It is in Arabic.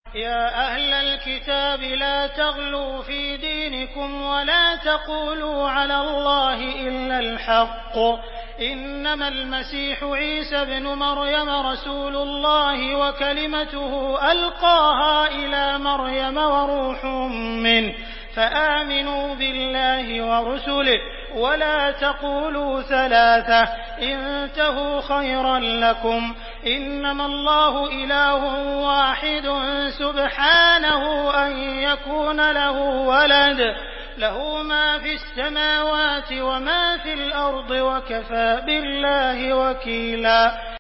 يَا أَهْلَ الْكِتَابِ لَا تَغْلُوا فِي دِينِكُمْ وَلَا تَقُولُوا عَلَى اللَّهِ إِلَّا الْحَقَّ ۚ إِنَّمَا الْمَسِيحُ عِيسَى ابْنُ مَرْيَمَ رَسُولُ اللَّهِ وَكَلِمَتُهُ أَلْقَاهَا إِلَىٰ مَرْيَمَ وَرُوحٌ مِّنْهُ ۖ فَآمِنُوا بِاللَّهِ وَرُسُلِهِ وَلَا تَقُولُوا ثَلَاثَةٌ ۚ انتهوا خَيْرًا لَّكُمْ ۚ إِنَّمَا اللَّهُ إِلَٰهٌ وَاحِدٌ سُبْحَانَهُ أَن يَكُونَ لَهُ وَلَدٌ ۘ لَّهُ مَا فِي السَّمَاوَاتِ وَمَا فِي الْأَرْضِ ۚ وَكَفَىٰ بِاللَّهِ وَكِيلًا.